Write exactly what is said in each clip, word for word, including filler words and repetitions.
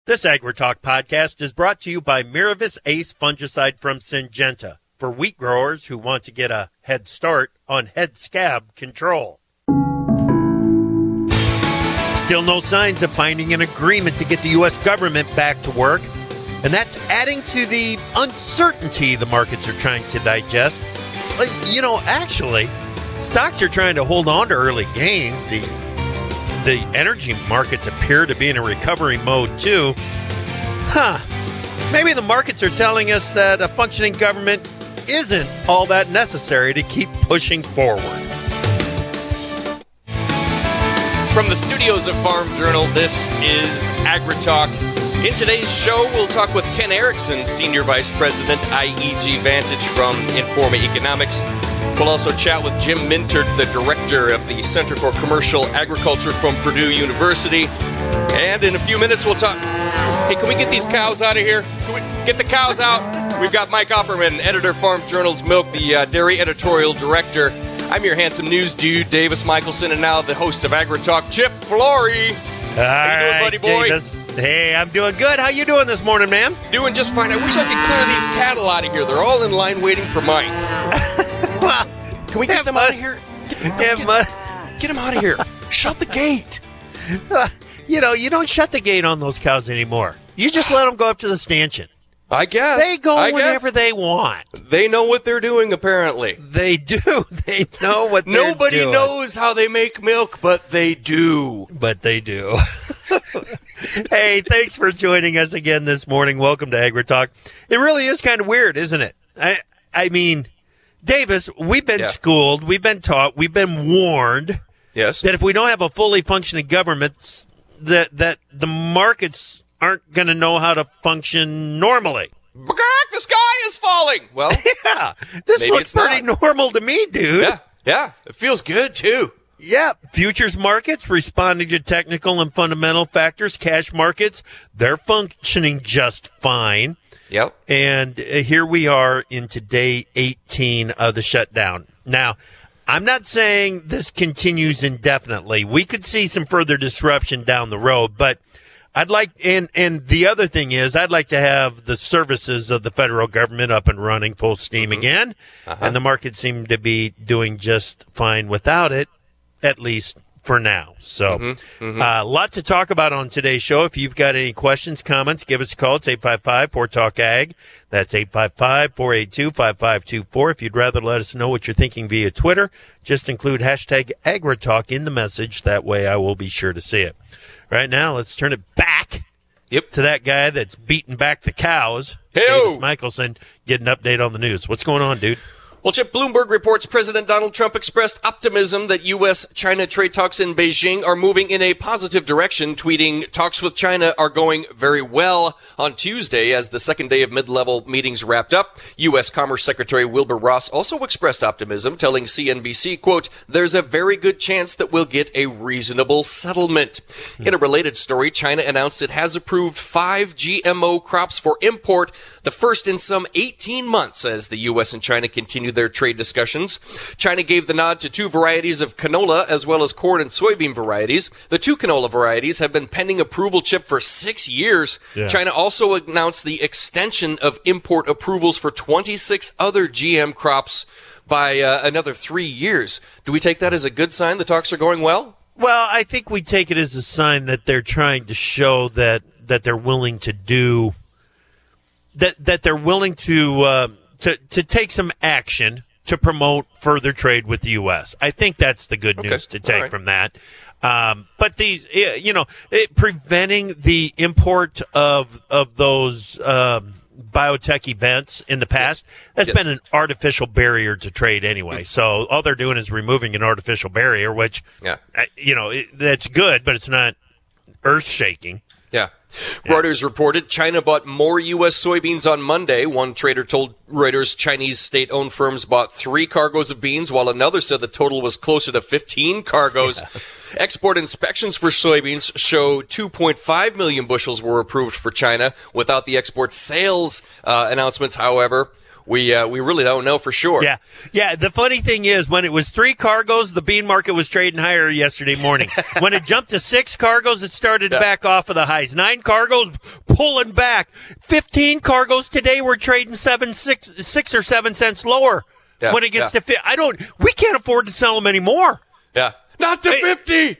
This AgriTalk podcast is brought to you by Miravis Ace Fungicide from Syngenta for wheat growers who want to get a head start on head scab control. Still no signs of finding an agreement to get the U S government back to work, and that's adding to the uncertainty the markets are trying to digest. You know, actually, stocks are trying to hold on to early gains. The The energy markets appear to be in a recovery mode, too. Huh. Maybe the markets are telling us that a functioning government isn't all that necessary to keep pushing forward. From the studios of Farm Journal, this is AgriTalk. In today's show, we'll talk with Ken Erickson, Senior Vice President, I E G Vantage from Informa Economics. We'll also chat with Jim Mintert, the Director of the Center for Commercial Agriculture from Purdue University. And in a few minutes, we'll talk... Hey, can we get these cows out of here? Can we get the cows out? We've got Mike Opperman, Editor, Farm Journal's Milk, the uh, Dairy Editorial Director. I'm your handsome news dude, Davis Michelson, and now the host of AgriTalk, Chip Flory. All How you doing, right, buddy boy? Davis. Hey, I'm doing good. How you doing this morning, man? Doing just fine. I wish I could clear these cattle out of here. They're all in line waiting for Mike. Well, Can we get them out of here? Get, yeah, get, my, get them out of here. Shut the gate. you know, you don't shut the gate on those cows anymore. You just let them go up to the stanchion. I guess. They go I whenever guess. they want. They know what they're doing, apparently. They do. They know what they're Nobody doing. knows how they make milk, but they do. But they do. Hey, thanks for joining us again this morning. Welcome to AgriTalk. It really is kind of weird, isn't it? I I mean, Davis, we've been Yeah. schooled, we've been taught, we've been warned Yes. that if we don't have a fully functioning government, that that the markets aren't going to know how to function normally. The sky is falling. Well, Yeah, this Maybe looks it's pretty not. normal to me, dude. yeah, yeah. It feels good, too. Yeah, futures markets responding to technical and fundamental factors. Cash markets, they're functioning just fine. Yep. And uh, here we are into day eighteen of the shutdown. Now, I'm not saying this continues indefinitely. We could see some further disruption down the road, but I'd like, and, and the other thing is, I'd like to have the services of the federal government up and running full steam mm-hmm. again. Uh-huh. And the market seemed to be doing just fine without it, at least for now. So mm-hmm, mm-hmm. Uh, a lot to talk about on today's show. If you've got any questions, comments, give us a call. It's eight five five, four talk ag. That's eight five five, four eight two, five five two four. If you'd rather let us know what you're thinking via Twitter, just include hashtag AgriTalk in the message. That way I will be sure to see it. Right now, let's turn it back Yep. to that guy that's beating back the cows. Hey-o. Davis Michelson, get an update on the news. What's going on, dude? Well, Chip, Bloomberg reports President Donald Trump expressed optimism that U S China trade talks in Beijing are moving in a positive direction, tweeting, talks with China are going very well. On Tuesday, as the second day of mid-level meetings wrapped up, U S Commerce Secretary Wilbur Ross also expressed optimism, telling C N B C, quote, there's a very good chance that we'll get a reasonable settlement. In a related story, China announced it has approved five G M O crops for import, the first in some eighteen months as the U S and China continue their trade discussions. China gave the nod to two varieties of canola as well as corn and soybean varieties. The two canola varieties have been pending approval, Chip, for six years. Yeah. China also announced the extension of import approvals for twenty-six other G M crops by uh, another three years. Do we take that as a good sign the talks are going well? Well, I think we take it as a sign that they're trying to show that, that they're willing to do that that they're willing to uh, to to take some action to promote further trade with the U S. I think that's the good okay. news to take right. from that. Um, but these, you know, it, preventing the import of of those um, biotech events in the past, yes. that's yes. been an artificial barrier to trade anyway. Mm-hmm. So all they're doing is removing an artificial barrier, which, yeah. you know, it, that's good, but it's not earth-shaking. Yeah. Yeah. Reuters reported China bought more U S soybeans on Monday. One trader told Reuters Chinese state-owned firms bought three cargoes of beans, while another said the total was closer to fifteen cargoes. Yeah. Export inspections for soybeans show two point five million bushels were approved for China. Without the export sales uh, announcements, however, We uh, we really don't know for sure. Yeah. Yeah. The funny thing is, when it was three cargoes, the bean market was trading higher yesterday morning. When it jumped to six cargoes, it started yeah. to back off of the highs. Nine cargoes, pulling back. Fifteen cargoes today, we're trading seven, six, six or seven cents lower. Yeah. When it gets yeah. to fifty, I don't. We can't afford to sell them anymore. Yeah. Not to fifty.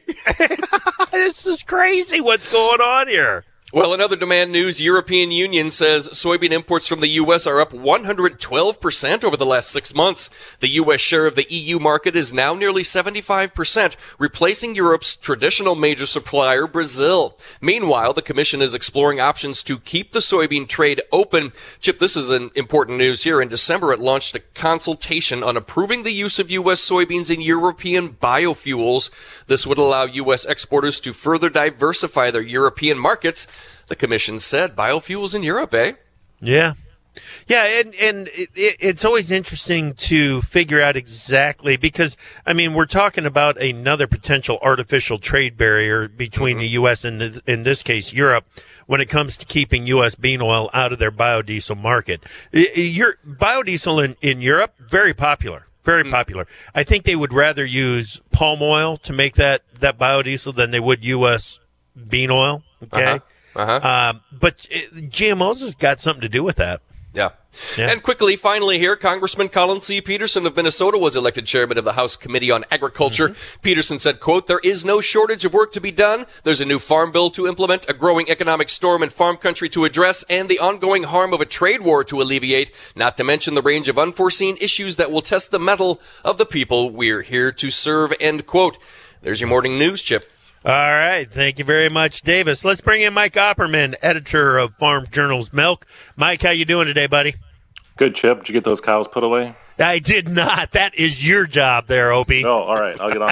This is crazy. What's going on here? Well, in other demand news, European Union says soybean imports from the U S are up one hundred twelve percent over the last six months. The U S share of the E U market is now nearly seventy-five percent, replacing Europe's traditional major supplier, Brazil. Meanwhile, the Commission is exploring options to keep the soybean trade open. Chip, this is an important news here. In December, it launched a consultation on approving the use of U S soybeans in European biofuels. This would allow U S exporters to further diversify their European markets. The Commission said biofuels in Europe, eh? Yeah. Yeah, and, and it, it's always interesting to figure out exactly, because, I mean, we're talking about another potential artificial trade barrier between mm-hmm. the U S and, the, in this case, Europe, when it comes to keeping U S bean oil out of their biodiesel market. Your, biodiesel in, in Europe, very popular. Very mm-hmm. popular. I think they would rather use palm oil to make that, that biodiesel than they would U S bean oil, okay? Uh-huh. Uh-huh. Um, but it, G M Os has got something to do with that. Yeah. yeah. And quickly, finally here, Congressman Colin C. Peterson of Minnesota was elected chairman of the House Committee on Agriculture. Mm-hmm. Peterson said, quote, "There is no shortage of work to be done. There's a new farm bill to implement, a growing economic storm in farm country to address, and the ongoing harm of a trade war to alleviate, not to mention the range of unforeseen issues that will test the mettle of the people we're here to serve," end quote. There's your morning news, Chip. All right. Thank you very much, Davis. Let's bring in Mike Opperman, editor of Farm Journal's Milk. Mike, how you doing today, buddy? Good, Chip. Did you get those cows put away? I did not. That is your job there, Opie. Oh, all right. I'll get on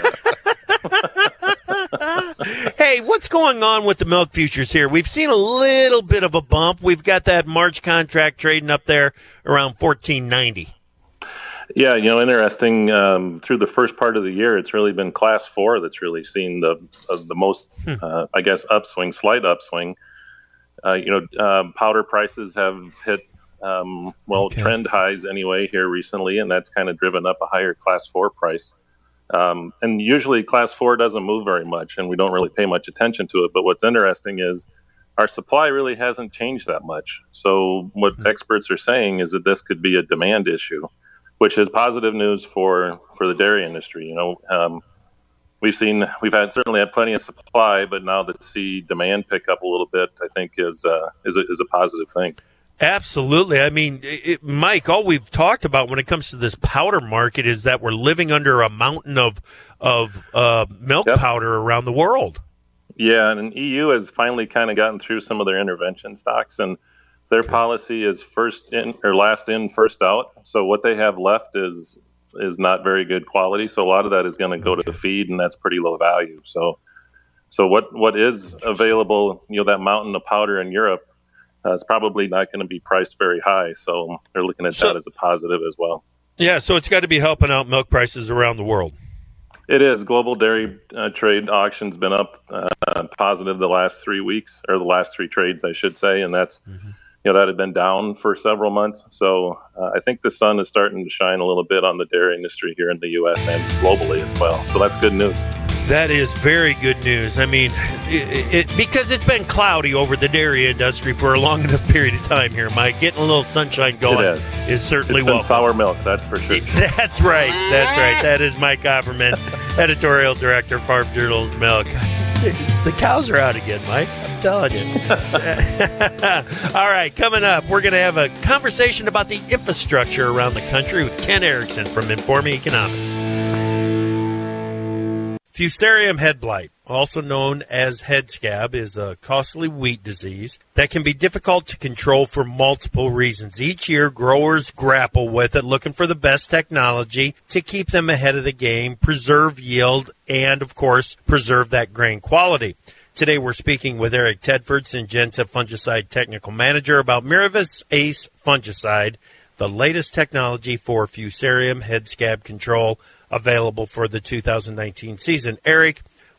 that. Hey, what's going on with the milk futures here? We've seen a little bit of a bump. We've got that March contract trading up there around fourteen ninety. Yeah, you know, interesting. Um, through the first part of the year, it's really been Class Four that's really seen the uh, the most, hmm. uh, I guess, upswing, slight upswing. Uh, you know, uh, powder prices have hit um, well okay. trend highs anyway here recently, and that's kind of driven up a higher Class Four price. Um, and usually, Class Four doesn't move very much, and we don't really pay much attention to it. But what's interesting is our supply really hasn't changed that much. So, what hmm. experts are saying is that this could be a demand issue, which is positive news for, for the dairy industry. You know, um, we've seen, we've had certainly had plenty of supply, but now to see demand pick up a little bit, I think is uh, is a, is a positive thing. Absolutely. I mean, it, Mike, all we've talked about when it comes to this powder market is that we're living under a mountain of of uh, milk yep. powder around the world. Yeah, and E U has finally kind of gotten through some of their intervention stocks, and their policy is first in or last in, first out. So what they have left is is not very good quality. So a lot of that is going to go to the feed, and that's pretty low value. So so what what is available, you know, that mountain of powder in Europe, uh, is probably not going to be priced very high. So they're looking at so, that as a positive as well. Yeah, so it's got to be helping out milk prices around the world. It is. Global dairy uh, trade auction's been up uh, positive the last three weeks, or the last three trades, I should say, and that's mm-hmm. you know, that had been down for several months. So uh, I think the sun is starting to shine a little bit on the dairy industry here in the U S and globally as well. So that's good news. That is very good news. I mean, it, it, because it's been cloudy over the dairy industry for a long enough period of time here, Mike. Getting a little sunshine going is. is certainly it's been welcome. Sour milk, that's for sure. That's right. That's right. That is Mike Opperman, editorial director, Farm Journal's Milk. The cows are out again, Mike. I'm telling you. All right, coming up, we're going to have a conversation about the infrastructure around the country with Ken Erickson from Informing Economics. Fusarium head blight, also known as head scab, is a costly wheat disease that can be difficult to control for multiple reasons. Each year, growers grapple with it, looking for the best technology to keep them ahead of the game, preserve yield, and, of course, preserve that grain quality. Today, we're speaking with Eric Tedford, Syngenta Fungicide Technical Manager, about Miravis Ace Fungicide, the latest technology for Fusarium head scab control, available for the two thousand nineteen season. Eric,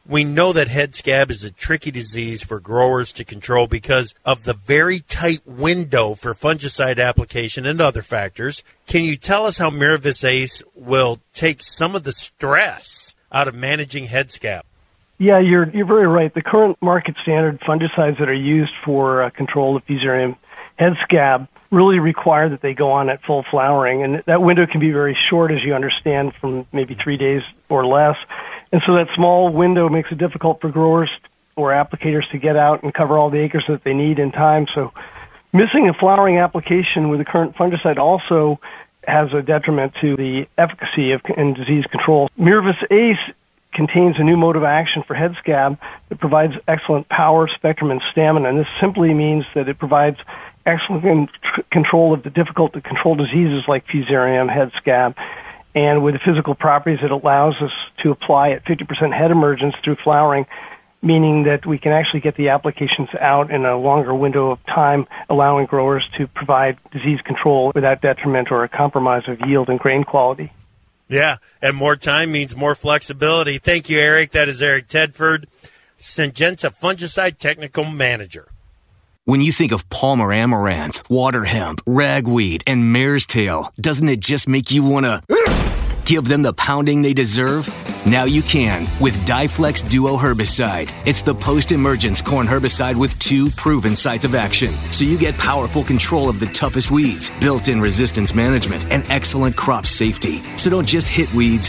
We know that head scab is a tricky disease for growers to control because of the very tight window for fungicide application and other factors. Can you tell us how Miravis Ace will take some of the stress out of managing head scab? Yeah, you're you're very right. The current market standard fungicides that are used for uh, control of Fusarium head scab really require that they go on at full flowering, and that window can be very short, as you understand, from maybe three days or less. And so that small window makes it difficult for growers or applicators to get out and cover all the acres that they need in time. So missing a flowering application with the current fungicide also has a detriment to the efficacy of in disease control. Miravis Ace contains a new mode of action for head scab that provides excellent power, spectrum, and stamina. And this simply means that it provides excellent con- control of the difficult-to-control diseases like Fusarium head scab. And with the physical properties, it allows us to apply at fifty percent head emergence through flowering, meaning that we can actually get the applications out in a longer window of time, allowing growers to provide disease control without detriment or a compromise of yield and grain quality. Yeah, and more time means more flexibility. Thank you, Eric. That is Eric Tedford, Syngenta Fungicide Technical Manager. When you think of Palmer Amaranth, Water Hemp, Ragweed, and Mare's Tail, doesn't it just make you want to give them the pounding they deserve? Now you can with Diflex Duo Herbicide. It's the post-emergence corn herbicide with two proven sites of action. So you get powerful control of the toughest weeds, built-in resistance management, and excellent crop safety. So don't just hit weeds,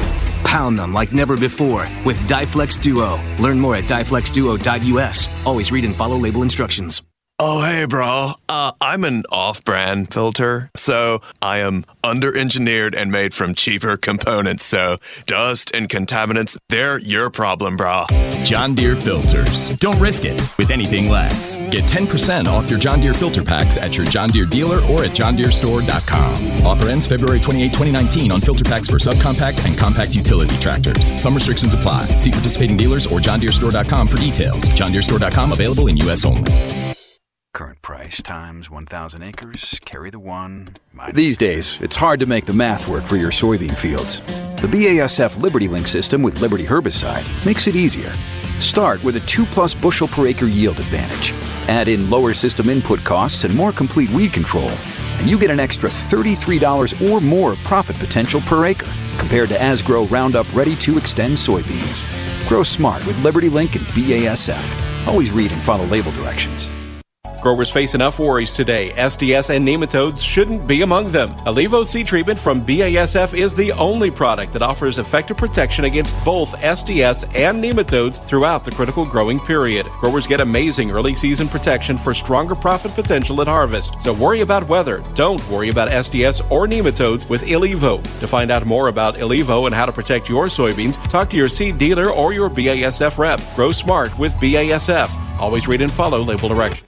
pound them like never before with Diflex Duo. Learn more at diflex duo dot u s. Always read and follow label instructions. Oh, hey, bro. Uh, I'm an off-brand filter, so I am under-engineered and made from cheaper components, so dust and contaminants, they're your problem, bro. John Deere filters. Don't risk it with anything less. Get ten percent off your John Deere filter packs at your John Deere dealer or at john deere store dot com. Offer ends February twenty-eighth, twenty nineteen on filter packs for subcompact and compact utility tractors. Some restrictions apply. See participating dealers or john deere store dot com for details. john deere store dot com available in U S only. Current price times one thousand acres, carry the one. These days, it's hard to make the math work for your soybean fields. The B A S F LibertyLink system with Liberty Herbicide makes it easier. Start with a two plus bushel per acre yield advantage. Add in lower system input costs and more complete weed control, and you get an extra thirty-three dollars or more profit potential per acre compared to Asgrow Roundup Ready to Extend soybeans. Grow smart with LibertyLink and B A S F. Always read and follow label directions. Growers face enough worries today. S D S and nematodes shouldn't be among them. Alivo seed treatment from B A S F is the only product that offers effective protection against both S D S and nematodes throughout the critical growing period. Growers get amazing early season protection for stronger profit potential at harvest. So worry about weather. Don't worry about S D S or nematodes with Alivo. To find out more about Alivo and how to protect your soybeans, talk to your seed dealer or your B A S F rep. Grow smart with B A S F. Always read and follow label directions.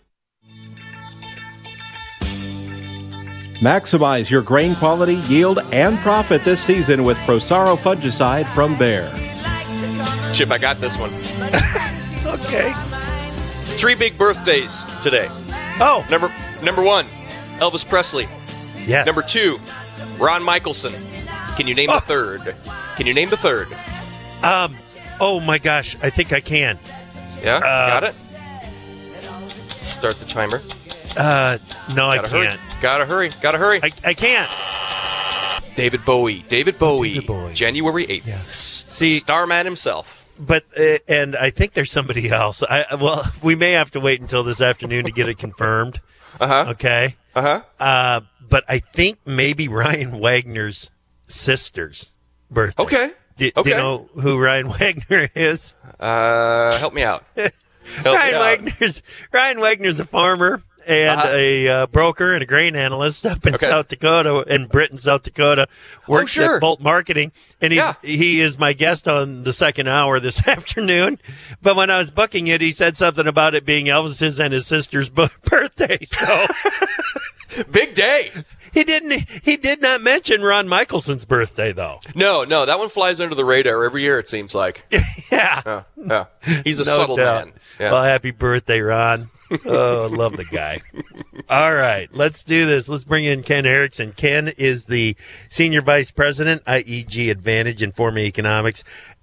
Maximize your grain quality, yield, and profit this season with Prosaro fungicide from Bayer. Chip, I got this one. Okay. Three big birthdays today. Oh. Number number one, Elvis Presley. Yes. Number two, Ron Michelson. Can you name oh. the third? Can you name the third? Um. Oh, my gosh. I think I can. Yeah? Uh, got it? Start the timer. Uh, no, I Gotta can't. Hurry. Gotta hurry. Gotta hurry. I, I can't. David Bowie. David Bowie. David Bowie. January eighth. Yeah. See, Starman himself. But uh, and I think there's somebody else. I well, we may have to wait until this afternoon to get it confirmed. Uh-huh. Okay. Uh-huh. Uh But I think maybe Ryan Wagner's sister's birthday. Okay. Do, okay. do you know who Ryan Wagner is? Uh, help me out. Help Ryan me out. Wagner's Ryan Wagner's a farmer and uh-huh. a uh, broker and a grain analyst up in Okay. South Dakota, in Britain, South Dakota. Works Oh, sure. at Bolt Marketing, and he Yeah. he is my guest on the second hour this afternoon. But when I was booking it, he said something about it being Elvis's and his sister's b- birthday. So Big day. he didn't. He did not mention Ron Michelson's birthday, though. No, no, that one flies under the radar every year, it seems like. Yeah, Yeah, yeah. He's a no subtle doubt. man. Yeah. Well, happy birthday, Ron. Oh, I love the guy. All right, let's do this. Let's bring in Ken Erickson. Ken is the Senior Vice President, I E G Advantage and Informa Economics at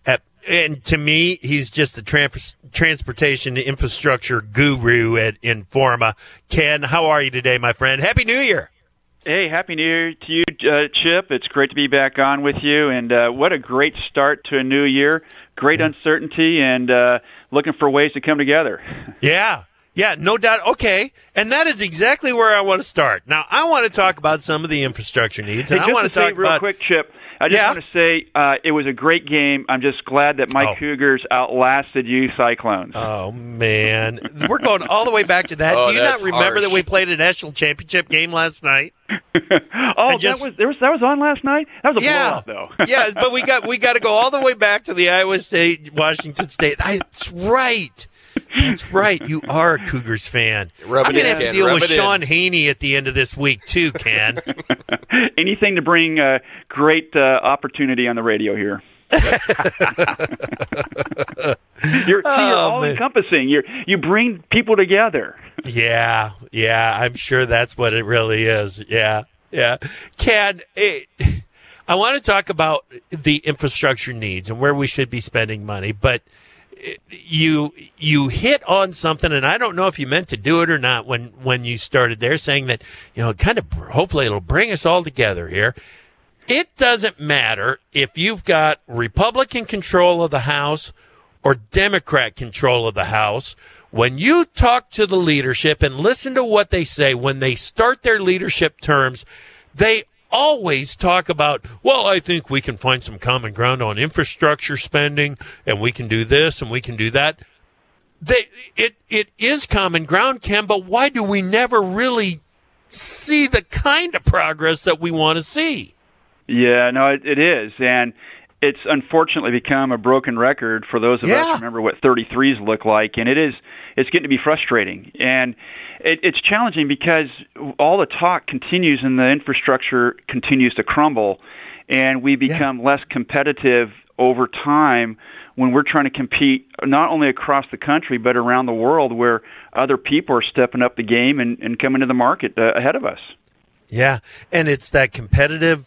and to me, he's just the trans- transportation infrastructure guru at Informa. Ken, how are you today, my friend? Happy New Year. Hey, Happy New Year to you, uh, Chip. It's great to be back on with you, and uh, what a great start to a new year. Great uncertainty, and uh, looking for ways to come together. Yeah, yeah, no doubt. Okay, and that is exactly where I want to start. Now, I want to talk about some of the infrastructure needs, and hey, I want to, to say talk real about quick, Chip. I just yeah? want to say uh, it was a great game. I'm just glad that my oh. Cougars outlasted you Cyclones. Oh, man. We're going all the way back to that. Oh, Do you not that's remember harsh. that we played a national championship game last night? oh, just, that was there was that was on last night? That was a yeah, blowout, though. yeah, but we got we got to go all the way back to the Iowa State, Washington State. That's right. That's right. You are a Cougars fan. Rub I'm it going to in, have to Ken. deal Rub with it in. Sean Haney at the end of this week, too, Ken. Anything to bring uh, great uh, opportunity on the radio here. you're, Oh, see, you're all man. encompassing. You you bring people together. Yeah, yeah, I'm sure that's what it really is. Yeah, yeah. Ken, it, I want to talk about the infrastructure needs and where we should be spending money, but you you hit on something, and I don't know if you meant to do it or not when, when you started there, saying that, you know, kind of hopefully it'll bring us all together here. It doesn't matter if you've got Republican control of the House or Democrat control of the House. When you talk to the leadership and listen to what they say when they start their leadership terms, they always talk about, well, I think we can find some common ground on infrastructure spending, and we can do this and we can do that. They, it, it is common ground, Ken, but why do we never really see the kind of progress that we want to see? Yeah, no, it, it is, and it's unfortunately become a broken record for those of Yeah. us who remember what thirty-threes look like, and it is it's getting to be frustrating, and it, it's challenging because all the talk continues and the infrastructure continues to crumble, and we become yeah. less competitive over time when we're trying to compete not only across the country but around the world, where other people are stepping up the game and, and coming to the market uh, ahead of us. Yeah, and it's that competitive.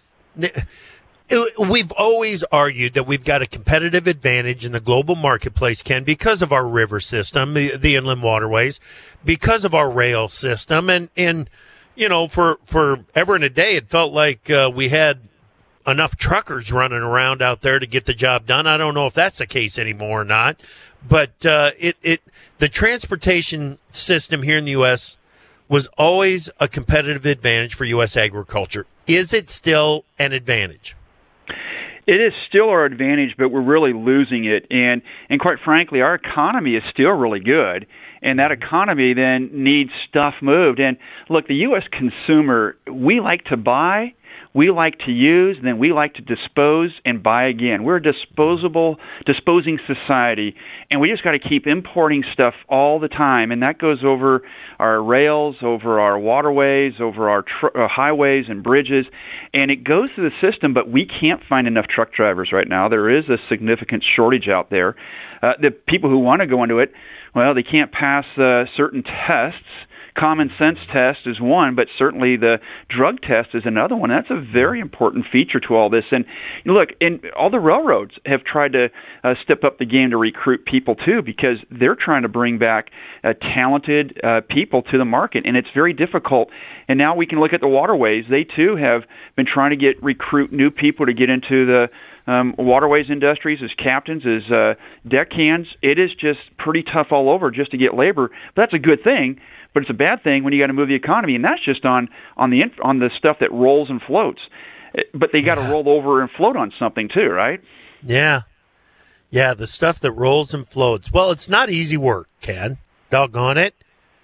We've always argued that we've got a competitive advantage in the global marketplace, Ken, because of our river system, the, the inland waterways, because of our rail system. And, and you know, for, for ever and a day, it felt like uh, we had enough truckers running around out there to get the job done. I don't know if that's the case anymore or not. But uh, it, it the transportation system here in the U S was always a competitive advantage for U S agriculture. Is it still an advantage? It is still our advantage, but we're really losing it. And, and quite frankly, our economy is still really good, and that economy then needs stuff moved. And look, the U S consumer, we like to buy, we like to use, and then we like to dispose and buy again. We're a disposable, disposing society, and we just got to keep importing stuff all the time, and that goes over our rails, over our waterways, over our tr- uh, highways and bridges, and it goes through the system, but we can't find enough truck drivers right now. There is a significant shortage out there. Uh, the people who want to go into it, well, they can't pass uh, certain tests. Common sense test is one, but certainly the drug test is another one. That's a very important feature to all this. And look, and all the railroads have tried to uh, step up the game to recruit people too, because they're trying to bring back uh, talented uh, people to the market, and it's very difficult. And now we can look at the waterways. They too have been trying to get recruit new people to get into the Um, waterways industries as captains, as uh, deckhands. It is just pretty tough all over just to get labor. But that's a good thing, but it's a bad thing when you got to move the economy, and that's just on on the inf- on the stuff that rolls and floats. But they got to yeah. roll over and float on something too, right? Yeah, yeah, the stuff that rolls and floats. Well, it's not easy work, Ken. Doggone it.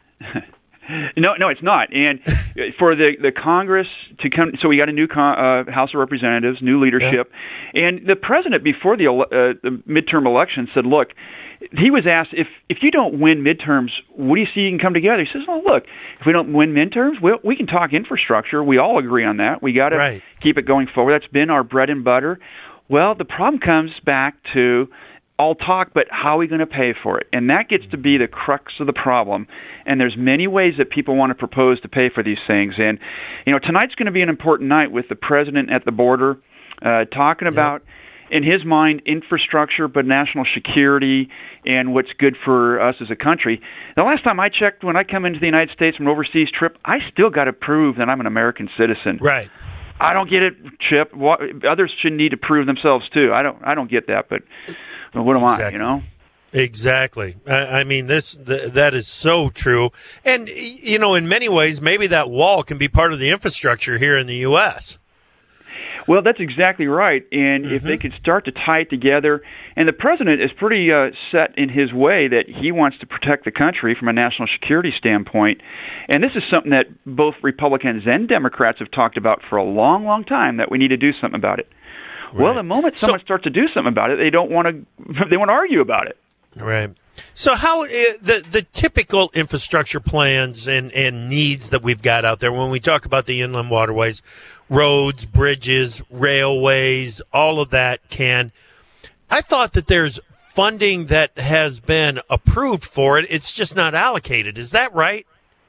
No, no, it's not. And for the, the Congress to come, so we got a new con, uh, House of Representatives, new leadership, yeah. and the president before the, uh, the midterm election said, "Look," he was asked if if you don't win midterms, what do you see you can come together? He says, "Well, look, if we don't win midterms, we we can talk infrastructure. We all agree on that. We got to right. keep it going forward. That's been our bread and butter." Well, the problem comes back to all talk, but how are we going to pay for it? And that gets to be the crux of the problem. And there's many ways that people want to propose to pay for these things. And, you know, tonight's going to be an important night with the president at the border uh, talking about, in his mind, infrastructure, but national security and what's good for us as a country. The last time I checked, when I come into the United States from an overseas trip, I still got to prove that I'm an American citizen. Right. I don't get it, Chip. Others should need to prove themselves too. I don't. I don't get that. But what am exactly. I? You know. Exactly. I, I mean, this th- that is so true. And you know, in many ways, maybe that wall can be part of the infrastructure here in the U S. Well, that's exactly right. And mm-hmm. if they could start to tie it together, and the president is pretty uh, set in his way that he wants to protect the country from a national security standpoint. And this is something that both Republicans and Democrats have talked about for a long, long time, that we need to do something about it. Right. Well, the moment someone so, starts to do something about it, they don't want to. They want to argue about it. Right. So how uh, the the typical infrastructure plans and, and needs that we've got out there when we talk about the inland waterways, roads, bridges, railways, all of that, can I thought that there's funding that has been approved for it. It's just not allocated. Is that right?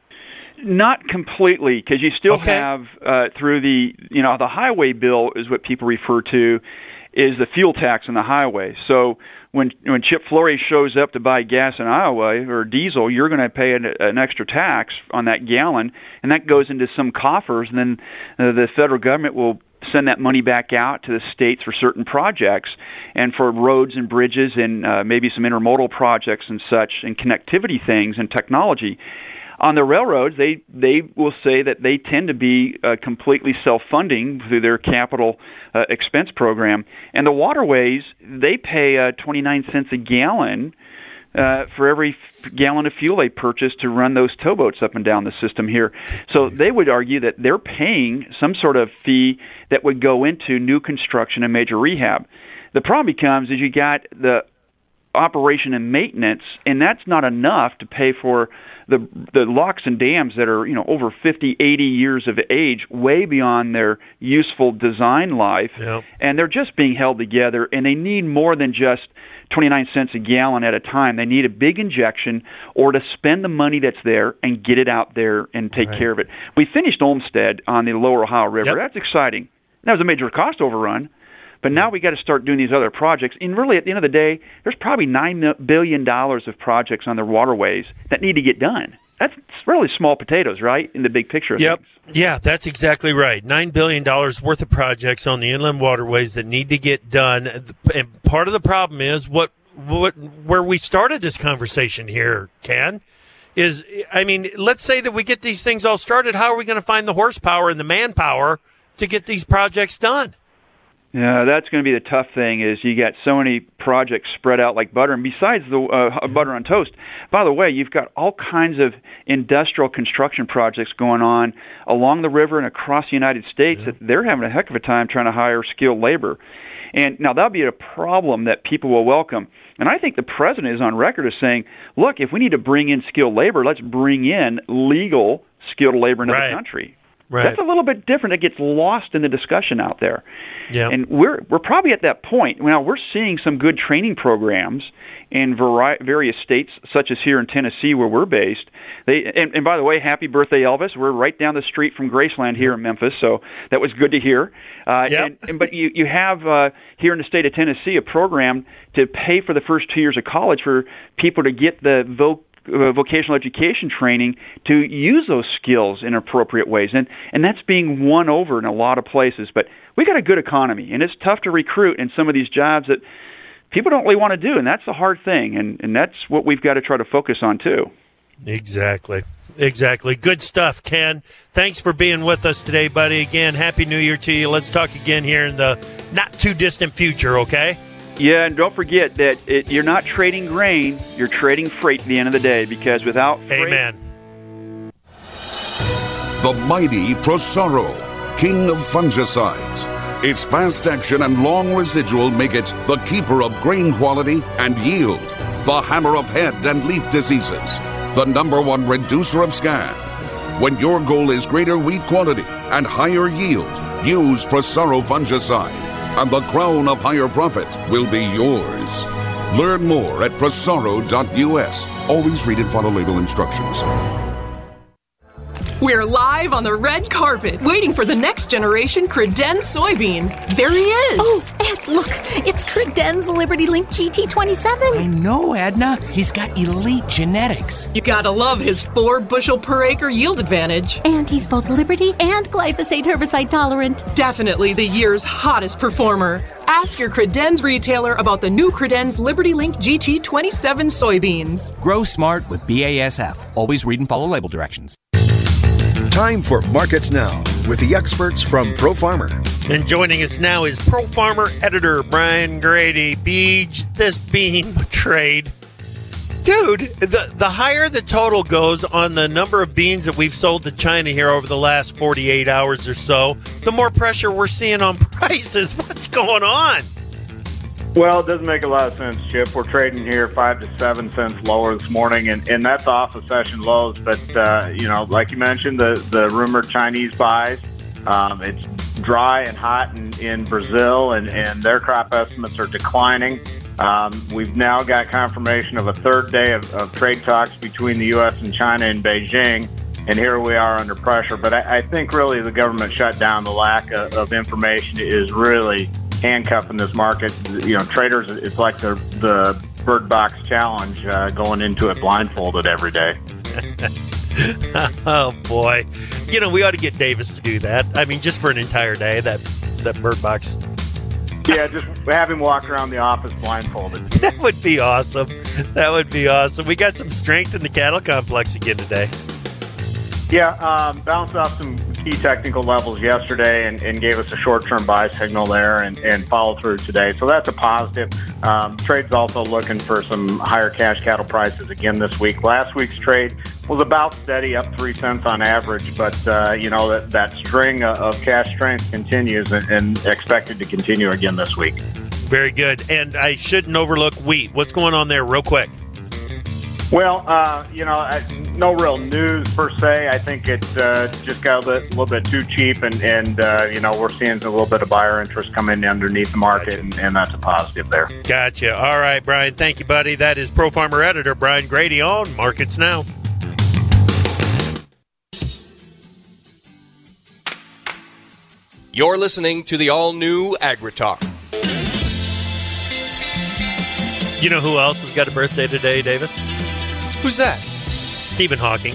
Not completely, because you still okay. have uh, through the you know the highway bill is what people refer to is the fuel tax on the highway. So when when Chip Flory shows up to buy gas in Iowa or diesel, you're going to pay an, an extra tax on that gallon, and that goes into some coffers, and then uh, the federal government will send that money back out to the states for certain projects and for roads and bridges and uh, maybe some intermodal projects and such and connectivity things and technology. On the railroads, they, they will say that they tend to be uh, completely self-funding through their capital uh, expense program. And the waterways, they pay uh, twenty-nine cents a gallon uh, for every f- gallon of fuel they purchase to run those towboats up and down the system here. So they would argue that they're paying some sort of fee that would go into new construction and major rehab. The problem becomes is you got the operation and maintenance, and that's not enough to pay for the the locks and dams that are, you know, over fifty, eighty years of age, way beyond their useful design life. Yep. And they're just being held together, and they need more than just twenty-nine cents a gallon at a time. They need a big injection or to spend the money that's there and get it out there and take right. care of it. We finished Olmsted on the lower Ohio River. Yep. That's exciting. That was a major cost overrun. But now we got to start doing these other projects. And really, at the end of the day, there's probably nine billion dollars of projects on the waterways that need to get done. That's really small potatoes, right, in the big picture of yep. things. Yeah, that's exactly right. nine billion dollars worth of projects on the inland waterways that need to get done. And part of the problem is what, what where we started this conversation here, Ken, is, I mean, let's say that we get these things all started. How are we going to find the horsepower and the manpower to get these projects done? Yeah, that's going to be the tough thing is you got so many projects spread out like butter. And besides the uh, butter on toast, by the way, you've got all kinds of industrial construction projects going on along the river and across the United States yeah. that they're having a heck of a time trying to hire skilled labor. And now that'll be a problem that people will welcome. And I think the president is on record as saying, look, if we need to bring in skilled labor, let's bring in legal skilled labor into right. the country. Right. That's a little bit different. It gets lost in the discussion out there. Yeah. And we're we're probably at that point. Now, we're seeing some good training programs in vari- various states, such as here in Tennessee where we're based. They and, and by the way, happy birthday, Elvis. We're right down the street from Graceland here in Memphis, so that was good to hear. Uh, yep. and, and, but you, you have uh, here in the state of Tennessee a program to pay for the first two years of college for people to get the voc Uh, vocational education training to use those skills in appropriate ways. And and that's being won over in a lot of places. But we got a good economy, and it's tough to recruit in some of these jobs that people don't really want to do, and that's the hard thing. And, and that's what we've got to try to focus on, too. Exactly. Exactly. Good stuff, Ken. Thanks for being with us today, buddy. Again, Happy New Year to you. Let's talk again here in the not-too-distant future, okay? Yeah, and don't forget that it, you're not trading grain, you're trading freight at the end of the day, because without freight... Amen. The mighty Prosaro, king of fungicides. Its fast action and long residual make it the keeper of grain quality and yield, the hammer of head and leaf diseases, the number one reducer of scab. When your goal is greater wheat quality and higher yield, use Prosaro fungicide, and the crown of higher profit will be yours. Learn more at prosaro dot U S. Always read and follow label instructions. We're live on the red carpet, waiting for the next generation Credenz soybean. There he is. Oh, Ed, look, it's Credenz Liberty Link G T twenty-seven. I know, Edna. He's got elite genetics. You gotta love his four bushel per acre yield advantage. And he's both Liberty and glyphosate herbicide tolerant. Definitely the year's hottest performer. Ask your Credenz retailer about the new Credenz Liberty Link G T twenty-seven soybeans. Grow smart with B A S F. Always read and follow label directions. Time for Markets Now with the experts from ProFarmer. And joining us now is ProFarmer editor Brian Grady. Beej, this bean trade. Dude, the, the higher the total goes on the number of beans that we've sold to China here over the last forty-eight hours or so, the more pressure we're seeing on prices. What's going on? Well, it doesn't make a lot of sense, Chip. We're trading here five to seven cents lower this morning, and, and that's off of session lows. But, uh, you know, like you mentioned, the, the rumored Chinese buys, um, it's dry and hot in, in Brazil, and, and their crop estimates are declining. Um, we've now got confirmation of a third day of, of trade talks between the U S and China in Beijing, and here we are under pressure. But I, I think really the government shutdown, the lack of, of information is really handcuffing this market. You know, traders, it's like the the Bird Box Challenge, uh, going into it blindfolded every day. Oh boy, you know, we ought to get Davis to do that. I mean, just for an entire day, that that Bird Box. Yeah, just have him walk around the office blindfolded. That would be awesome. That would be awesome. We got some strength in the cattle complex again today. Yeah, um, bounced off some key technical levels yesterday and, and gave us a short-term buy signal there and, and follow through today. So that's a positive. Um, trade's also looking for some higher cash cattle prices again this week. Last week's trade was about steady, up three cents on average, but uh, you know that, that string of cash strength continues and, and expected to continue again this week. Very good. And I shouldn't overlook wheat. What's going on there real quick? Well, uh, you know, no real news per se. I think it uh, just got a little, bit, a little bit too cheap, and, and uh, you know, we're seeing a little bit of buyer interest come in underneath the market, gotcha. and, and that's a positive there. Gotcha. All right, Brian. Thank you, buddy. That is ProFarmer editor Brian Grady on Markets Now. You're listening to the all-new AgriTalk. You know who else has got a birthday today, Davis? Who's that? Stephen Hawking.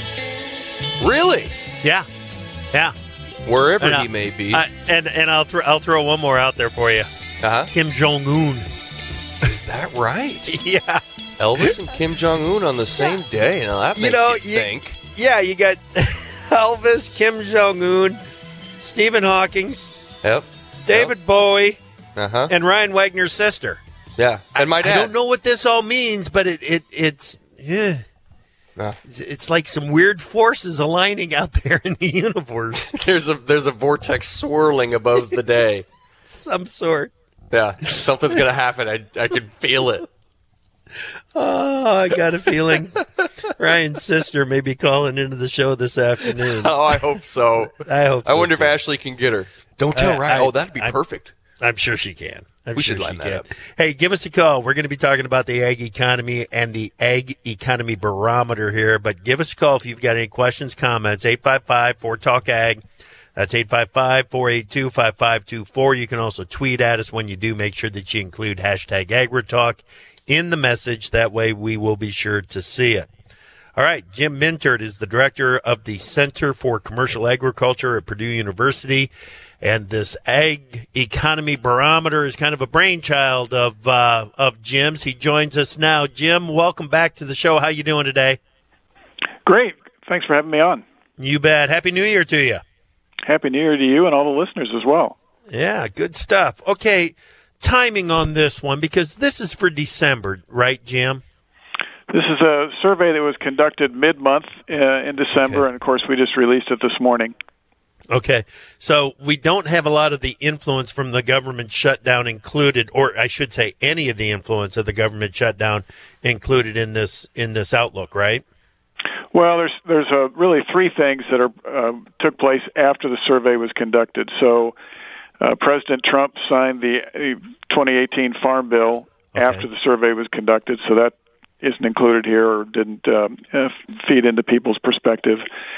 Really? Yeah, yeah. Wherever and he may be. I, and and I'll throw I'll throw one more out there for you. Uh-huh. Kim Jong Un. Is that right? Yeah. Elvis and Kim Jong Un on the same yeah. day. Now that makes you, know, you think. You, yeah, you got Elvis, Kim Jong Un, Stephen Hawking. Yep. David yep. Bowie. Uh-huh. And Ryan Wagner's sister. Yeah, and my dad. I don't know what this all means, but it, it it's yeah. yeah. It's, it's like some weird forces aligning out there in the universe. there's a there's a vortex swirling above the day. Some sort. Yeah, something's gonna happen. I I can feel it. Oh, I got a feeling Ryan's sister may be calling into the show this afternoon. Oh, I hope so. I hope. I so wonder too. if Ashley can get her. Don't tell uh, Ryan. I, oh, that'd be I, perfect. I'm sure she can. I'm we sure should line that can. up. Hey, give us a call. We're going to be talking about the ag economy and the ag economy barometer here, but give us a call if you've got any questions, comments, eight five five, four talk ag. That's eight five five, four eight two, five five two four. You can also tweet at us when you do. Make sure that you include hashtag AgriTalk in the message. That way we will be sure to see it. All right, Jim Mintert is the director of the Center for Commercial Agriculture at Purdue University. And this ag economy barometer is kind of a brainchild of uh, of Jim's. He joins us now. Jim, welcome back to the show. How you doing today? Great. Thanks for having me on. You bet. Happy New Year to you. Happy New Year to you and all the listeners as well. Yeah, good stuff. Okay, timing on this one, because this is for December, right, Jim? This is a survey that was conducted mid-month uh, in December, okay. and, of course, we just released it this morning. Okay, so we don't have a lot of the influence from the government shutdown included, or I should say any of the influence of the government shutdown included in this in this outlook, right? Well, there's there's uh, really three things that are uh, took place after the survey was conducted. So uh, President Trump signed the twenty eighteen Farm Bill okay. after the survey was conducted, so that isn't included here or didn't um, uh, feed into people's perspective.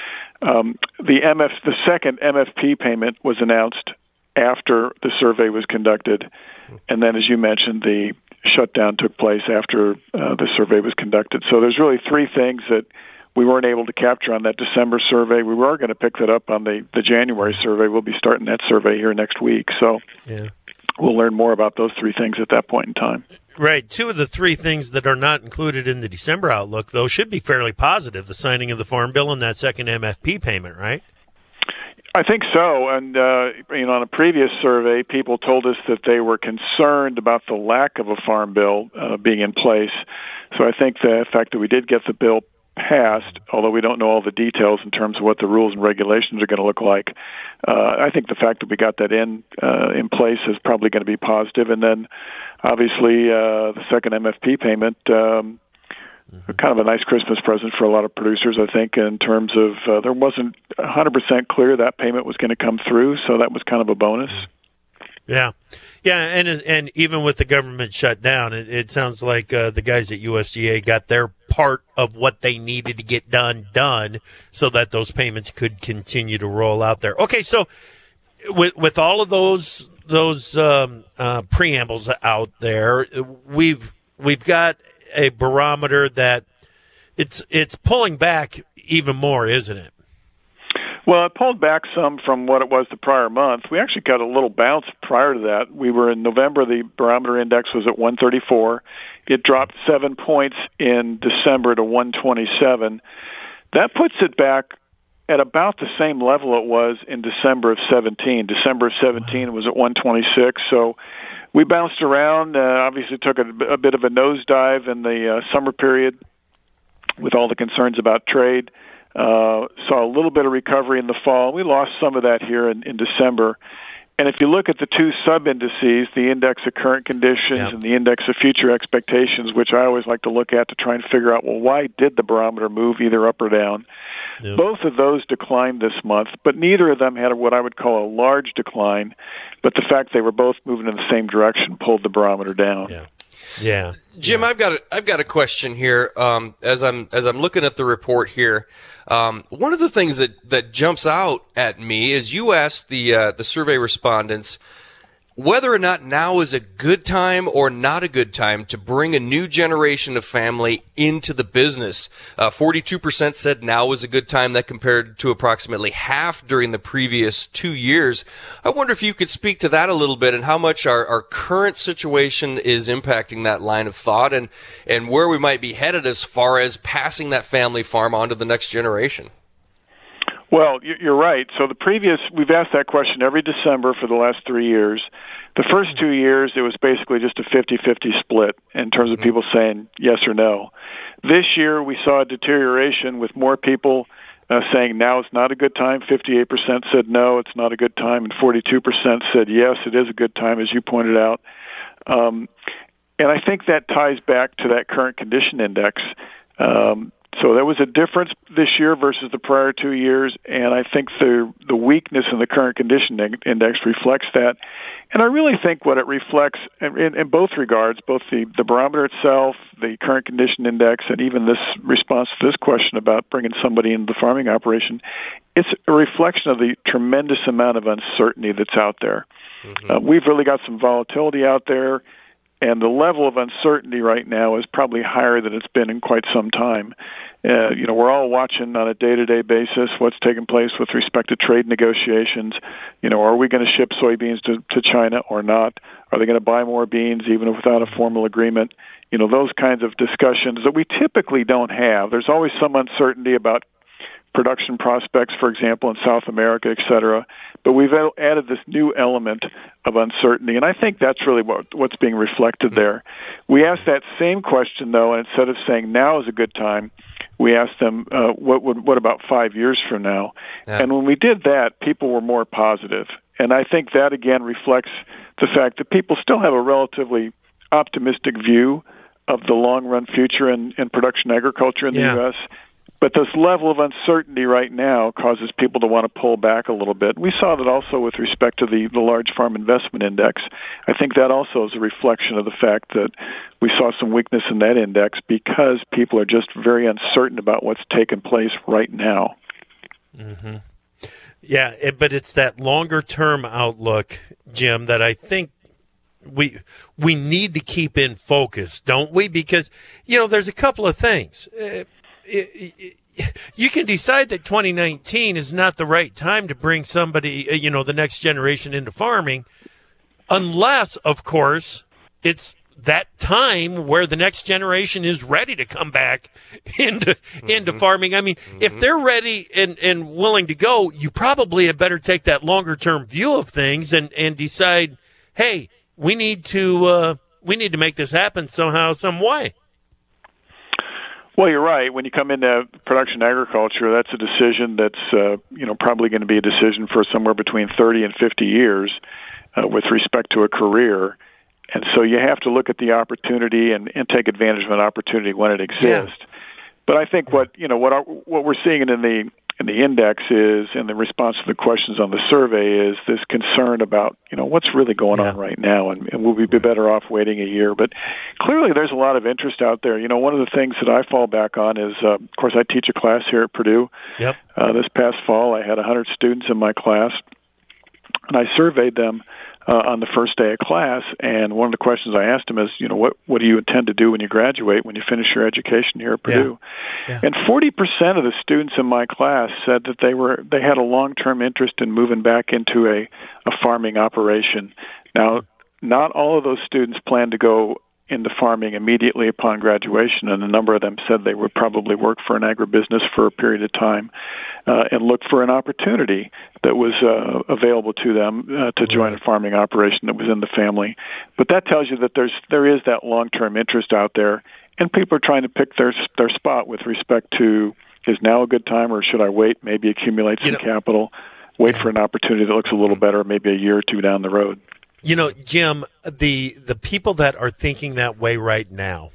Um, the M F, the second M F P payment was announced after the survey was conducted, and then, as you mentioned, the shutdown took place after uh, the survey was conducted. So there's really three things that we weren't able to capture on that December survey. We were going to pick that up on the, the January survey. We'll be starting that survey here next week. So yeah. we'll learn more about those three things at that point in time. Right. Two of the three things that are not included in the December outlook, though, should be fairly positive. The signing of the Farm Bill and that second M F P payment, right? I think so. And, uh, you know, on a previous survey, people told us that they were concerned about the lack of a farm bill uh, being in place. So I think the fact that we did get the bill passed, although we don't know all the details in terms of what the rules and regulations are going to look like, uh, I think the fact that we got that in uh, in place is probably going to be positive. And then, obviously, uh, the second M F P payment, um, mm-hmm. kind of a nice Christmas present for a lot of producers, I think, in terms of uh, there wasn't one hundred percent clear that payment was going to come through, so that was kind of a bonus. Yeah. Yeah, and and even with the government shut down, it, it sounds like uh, the guys at U S D A got their part of what they needed to get done done so that those payments could continue to roll out there. Okay, so with with all of those those um, uh, preambles out there, we've we've got a barometer that it's it's pulling back even more, isn't it? Well, it pulled back some from what it was the prior month. We actually got a little bounce prior to that. We were in November, the barometer index was at one thirty-four. It dropped seven points in December to one twenty-seven. That puts it back at about the same level it was in December of seventeen. December of seventeen was at one twenty-six, so we bounced around. Uh, obviously took a, a bit of a nosedive in the uh, summer period with all the concerns about trade. Uh, saw a little bit of recovery in the fall. We lost some of that here in, in December. And if you look at the two sub-indices, the index of current conditions yep. and the index of future expectations, which I always like to look at to try and figure out, well, why did the barometer move either up or down? Yep. Both of those declined this month, but neither of them had what I would call a large decline. But the fact they were both moving in the same direction pulled the barometer down. Yeah. Yeah, Jim, yeah. I've got a, I've got a question here. Um, as I'm as I'm looking at the report here, um, one of the things that, that jumps out at me is you asked the uh, the survey respondents whether or not now is a good time or not a good time to bring a new generation of family into the business. Uh, forty-two percent said now is a good time. That compared to approximately half during the previous two years. I wonder if you could speak to that a little bit and how much our, our current situation is impacting that line of thought and, and where we might be headed as far as passing that family farm on to the next generation. Well, you're right. So the previous, we've asked that question every December for the last three years. The first two years, it was basically just a fifty-fifty split in terms of people saying yes or no. This year, we saw a deterioration with more people uh, saying now it's not a good time. fifty-eight percent said no, it's not a good time, and forty-two percent said yes, it is a good time, as you pointed out. Um, and I think that ties back to that current condition index. Um, So there was a difference this year versus the prior two years, and I think the the weakness in the current condition index reflects that. And I really think what it reflects in, in, in both regards, both the, the barometer itself, the current condition index, and even this response to this question about bringing somebody into the farming operation, it's a reflection of the tremendous amount of uncertainty that's out there. Mm-hmm. Uh, we've really got some volatility out there. And the level of uncertainty right now is probably higher than it's been in quite some time. Uh, you know, we're all watching on a day-to-day basis what's taking place with respect to trade negotiations. You know, are we going to ship soybeans to, to China or not? Are they going to buy more beans even without a formal agreement? You know, those kinds of discussions that we typically don't have. There's always some uncertainty about production prospects, for example, in South America, et cetera. But we've added this new element of uncertainty, and I think that's really what, what's being reflected there. We asked that same question, though, and instead of saying now is a good time, we asked them, uh, what would, what about five years from now? Yeah. And when we did that, people were more positive. And I think that, again, reflects the fact that people still have a relatively optimistic view of the long-run future in, in production agriculture in the yeah. U S, but this level of uncertainty right now causes people to want to pull back a little bit. We saw that also with respect to the, the large farm investment index. I think that also is a reflection of the fact that we saw some weakness in that index because people are just very uncertain about what's taken place right now. Mm-hmm. Yeah, it, but it's that longer-term outlook, Jim, that I think we we need to keep in focus, don't we? Because, you know, there's a couple of things. Uh, it, it, you can decide that twenty nineteen is not the right time to bring somebody, uh, you know, the next generation into farming, unless, of course, it's that time where the next generation is ready to come back into mm-hmm. into farming. I mean, mm-hmm. if they're ready and, and willing to go, you probably had better take that longer term view of things and, and decide, hey, we need to uh, we need to make this happen somehow, some way. Well, you're right. When you come into production agriculture, that's a decision that's uh, you know probably going to be a decision for somewhere between thirty and fifty years uh, with respect to a career. And so you have to look at the opportunity and, and take advantage of an opportunity when it exists. Yeah. But I think what you know what our, what we're seeing in the in the index is, in the response to the questions on the survey, is this concern about you know what's really going yeah. on right now, and, and will we be better off waiting a year? But clearly, there's a lot of interest out there. You know, one of the things that I fall back on is, uh, of course, I teach a class here at Purdue. Yep. Uh, this past fall, I had one hundred students in my class, and I surveyed them Uh, on the first day of class, and one of the questions I asked them is, you know, what what do you intend to do when you graduate, when you finish your education here at Purdue? Yeah. Yeah. And forty percent of the students in my class said that they were they had a long-term interest in moving back into a, a farming operation. Now, not all of those students plan to go into farming immediately upon graduation, and a number of them said they would probably work for an agribusiness for a period of time uh, and look for an opportunity that was uh, available to them uh, to join a farming operation that was in the family. But that tells you that there's there is that long-term interest out there, and people are trying to pick their their spot with respect to, is now a good time, or should I wait, maybe accumulate some you know, capital, wait yeah. for an opportunity that looks a little better, maybe a year or two down the road. You know, Jim, the the people that are thinking that way right now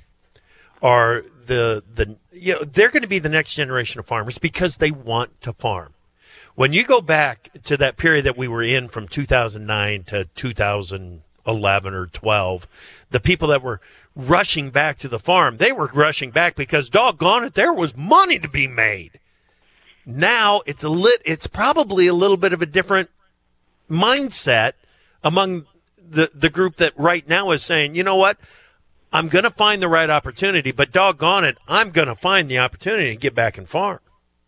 are the the you know, they're going to be the next generation of farmers because they want to farm. When you go back to that period that we were in from two thousand nine to two thousand eleven or twelve, the people that were rushing back to the farm, they were rushing back because, doggone it, there was money to be made. Now it's a lit it's probably a little bit of a different mindset among the the group that right now is saying, you know what, I'm going to find the right opportunity, but doggone it, I'm going to find the opportunity to get back and farm.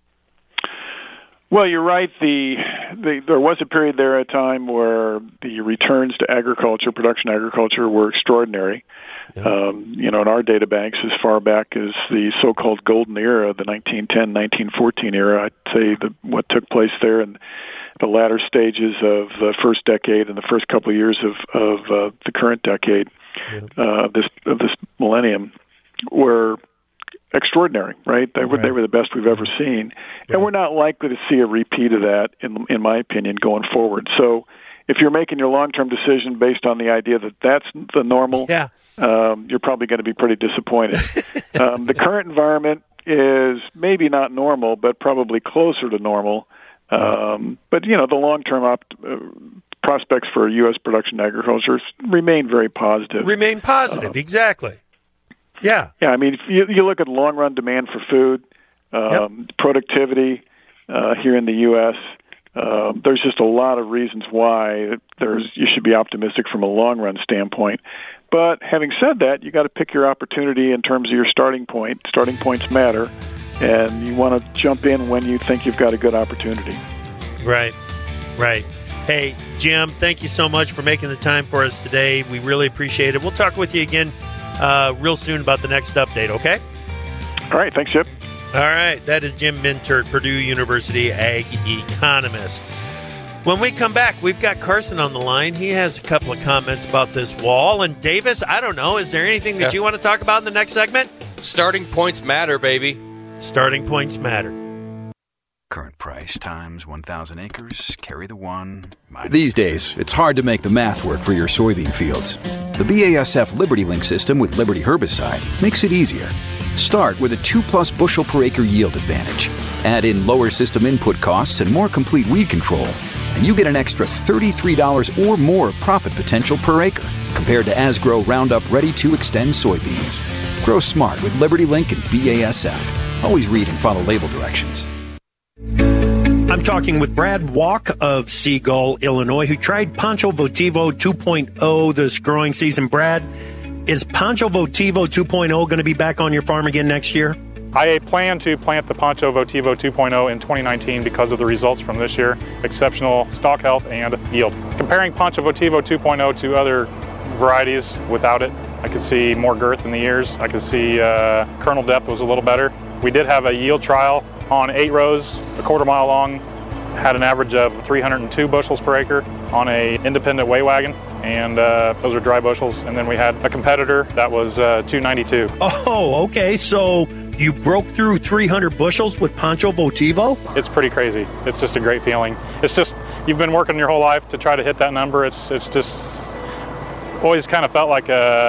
Well, you're right. The, the there was a period there, a time where the returns to agriculture, production agriculture, were extraordinary. Yeah. Um, you know, in our data banks, as far back as the so-called golden era, the nineteen ten, nineteen fourteen era, I'd say that what took place there in the latter stages of the first decade and the first couple of years of, of uh, the current decade, yeah. uh, this of this millennium, were extraordinary, right? They were right. they were the best we've ever seen, right. and we're not likely to see a repeat of that, in in my opinion, going forward. So, if you're making your long-term decision based on the idea that that's the normal, yeah. um, you're probably going to be pretty disappointed. um, the current environment is maybe not normal, but probably closer to normal. Um, but, you know, the long-term op- uh, prospects for U S production agriculture remain very positive. Remain positive, uh, exactly. Yeah. Yeah, I mean, if you, you look at long-run demand for food, um, yep. productivity uh, here in the U S, uh, there's just a lot of reasons why there's you should be optimistic from a long-run standpoint. But having said that, you got to pick your opportunity in terms of your starting point. Starting points matter. And you want to jump in when you think you've got a good opportunity. Right, right. Hey, Jim, thank you so much for making the time for us today. We really appreciate it. We'll talk with you again uh, real soon about the next update, okay? All right, thanks, Chip. All right, that is Jim Mintert, Purdue University ag economist. When we come back, we've got Carson on the line. He has a couple of comments about this wall. And Davis, I don't know, is there anything that yeah. you want to talk about in the next segment? Starting points matter, baby. Starting points matter. Current price times one thousand acres, carry the one. These days, it's hard to make the math work for your soybean fields. The B A S F LibertyLink system with Liberty herbicide makes it easier. Start with a two plus bushel per acre yield advantage. Add in lower system input costs and more complete weed control, and you get an extra thirty-three dollars or more profit potential per acre compared to Asgrow Roundup Ready to Extend soybeans. Grow smart with LibertyLink and B A S F. Always read and follow label directions. I'm talking with Brad Walk of Seagull, Illinois, who tried Pancho Votivo two point oh this growing season. Brad, is Pancho Votivo two point oh going to be back on your farm again next year? I plan to plant the Pancho Votivo two point oh in twenty nineteen because of the results from this year, exceptional stalk health and yield. Comparing Pancho Votivo two point oh to other varieties without it, I could see more girth in the ears. I could see uh, kernel depth was a little better. We did have a yield trial on eight rows, a quarter mile long, had an average of three hundred two bushels per acre on a independent weigh wagon, and uh, those are dry bushels. And then we had a competitor that was uh, two ninety-two. Oh, okay. So you broke through three hundred bushels with Pancho Votivo? It's pretty crazy. It's just a great feeling. It's just, you've been working your whole life to try to hit that number. It's it's just always kind of felt like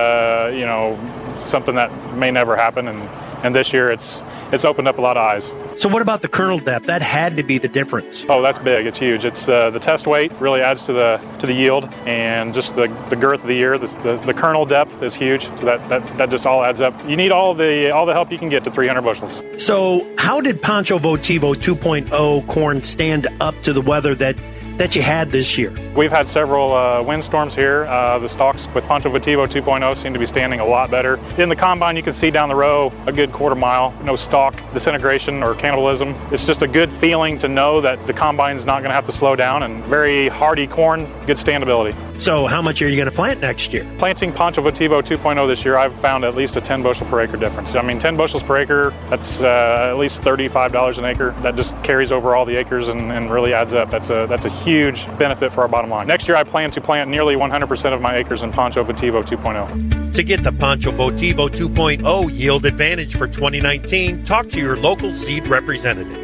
a, you know, something that may never happen. And, and this year it's it's opened up a lot of eyes. So what about the kernel depth? That had to be the difference. Oh, that's big. It's huge. It's uh, the test weight really adds to the to the yield, and just the, the girth of the ear. The, the, the kernel depth is huge. So that, that, that just all adds up. You need all the all the help you can get to three hundred bushels. So how did Pancho Votivo two point oh corn stand up to the weather that that you had this year? We've had several uh, windstorms here. Uh, the stalks with Pancho Votivo two point oh seem to be standing a lot better. In the combine, you can see down the row a good quarter mile. No stalk disintegration or cannibalism. It's just a good feeling to know that the combine's not going to have to slow down, and very hardy corn, good standability. So how much are you going to plant next year? Planting Pancho Votivo two point oh this year, I've found at least a ten bushel per acre difference. I mean, ten bushels per acre, that's uh, at least thirty-five dollars an acre. That just carries over all the acres and, and really adds up. That's a that's a huge benefit for our bottom line. Next year, I plan to plant nearly one hundred percent of my acres in Pancho Votivo two point oh. To get the Pancho Votivo two point oh yield advantage for twenty nineteen, talk to your local seed representative.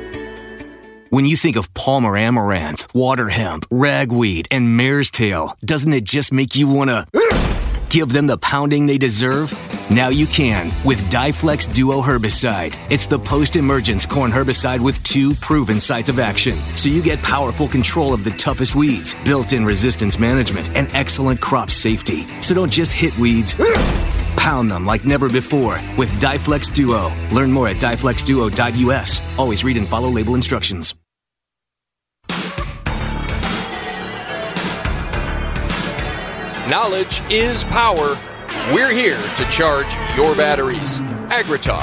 When you think of Palmer Amaranth, water hemp, ragweed, and mare's tail, doesn't it just make you want to give them the pounding they deserve? Now you can with Diflex Duo herbicide. It's the post-emergence corn herbicide with two proven sites of action. So you get powerful control of the toughest weeds, built-in resistance management, and excellent crop safety. So don't just hit weeds, pound them like never before with Diflex Duo. Learn more at diflex duo dot u s. Always read and follow label instructions. Knowledge is power. We're here to charge your batteries. AgriTalk.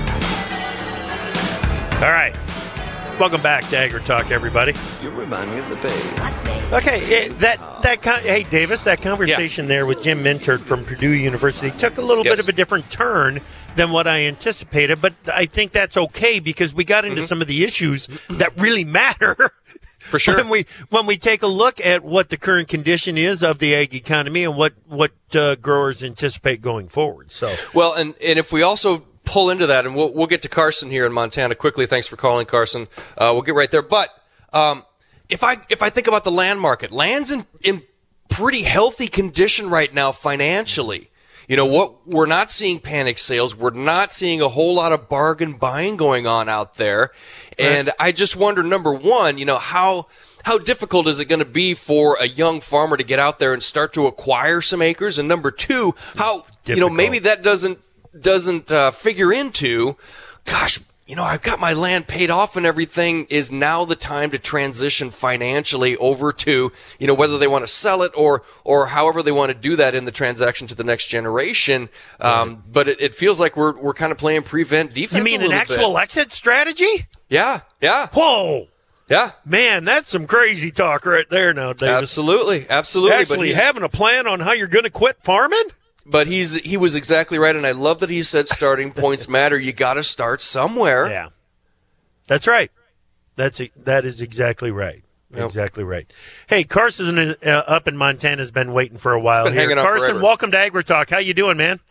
All right. Welcome back to AgriTalk, everybody. You remind me of the babe. Okay, it, that that con- hey Davis, that conversation yeah. there with Jim Mintert from Purdue University took a little yes. bit of a different turn than what I anticipated, but I think that's okay because we got into mm-hmm. some of the issues that really matter. For sure. When we when we take a look at what the current condition is of the ag economy and what what uh, growers anticipate going forward. So well, and and if we also pull into that, and we'll we'll get to Carson here in Montana quickly. Thanks for calling, Carson. Uh, we'll get right there. But um, if I if I think about the land market, land's in in pretty healthy condition right now financially. You know what? We're not seeing panic sales. We're not seeing a whole lot of bargain buying going on out there. And right. I just wonder, number one, you know, how how difficult is it going to be for a young farmer to get out there and start to acquire some acres? And number two, how difficult. You know maybe that doesn't doesn't uh, figure into, gosh, you know, I've got my land paid off and everything. Is now the time to transition financially over to, you know, whether they want to sell it or or however they want to do that in the transaction to the next generation. Um, right. But it, it feels like we're we're kind of playing prevent defense. You mean an actual bit. exit strategy? Yeah, yeah. Whoa. Yeah. Man, that's some crazy talk right there now, Davis. Absolutely, absolutely. Actually but having a plan on how you're going to quit farming? But he's he was exactly right, and I love that he said starting points matter. You got to start somewhere. Yeah, that's right. That's that is exactly right. Yep. Exactly right. Hey, Carson uh, up in Montana has been waiting for a while been here. Carson, forever. Welcome to AgriTalk. How you doing, man?